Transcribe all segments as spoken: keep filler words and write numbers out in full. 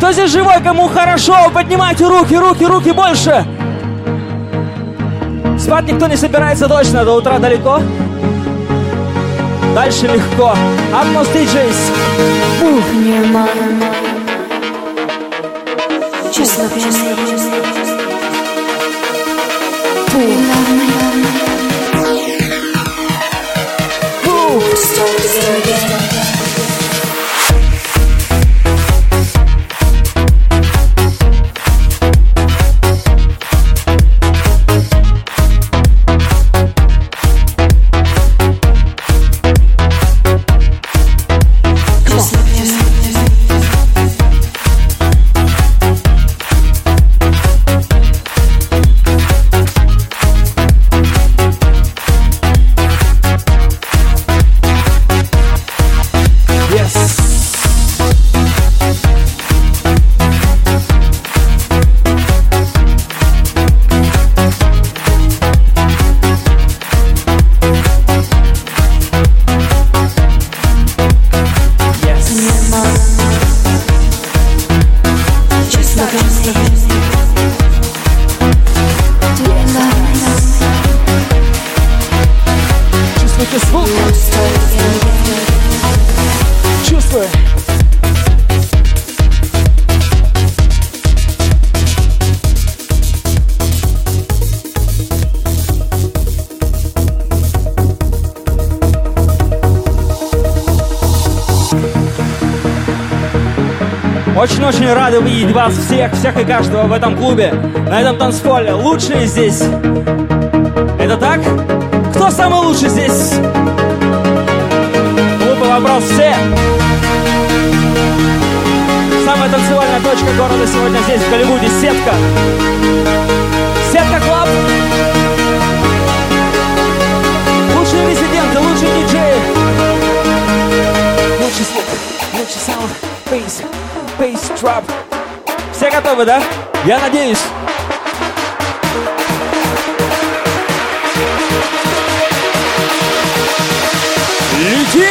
Кто здесь живой, кому хорошо? Поднимайте руки, руки, руки больше. Спать никто не собирается точно, до утра далеко. Дальше легко. Atmos ди джейс. Just look at me. Start together again. Очень-очень рады видеть вас всех, всех и каждого в этом клубе, на этом танцполе. Лучшие здесь. Это так? Кто самый лучший здесь? Клуб вобрал все. Самая танцевальная точка города сегодня здесь, в Голливуде. Сетка. Сетка Клаб. Лучшие резиденты, лучшие диджеи. Лучший звук, лучший саунд, бейс. Bass drop. Все готовы, да? Я надеюсь. Летим!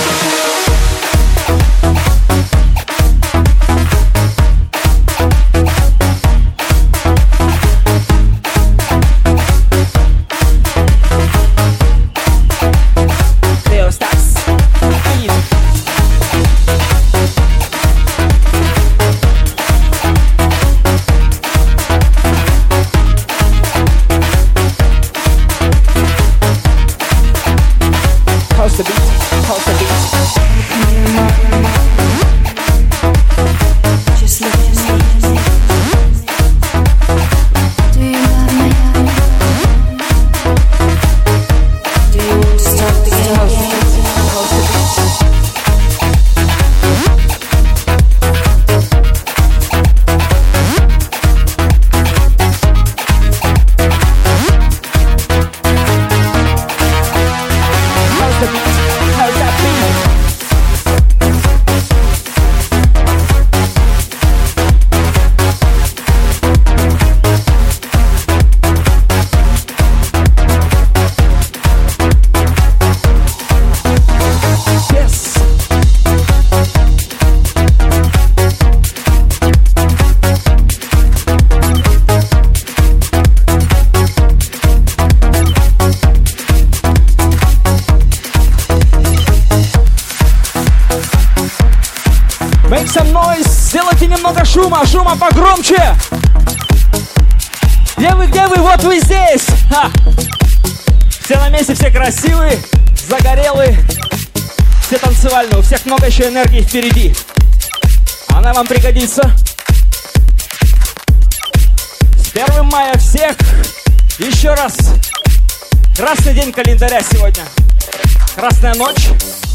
Сделайте немного шума, шума погромче. Где вы, где вы? Вот вы здесь. Ха. Все на месте, все красивые, загорелые, все танцевальные. У всех много еще энергии впереди. Она вам пригодится. С первым мая всех еще раз. Красный день календаря сегодня. Красная ночь.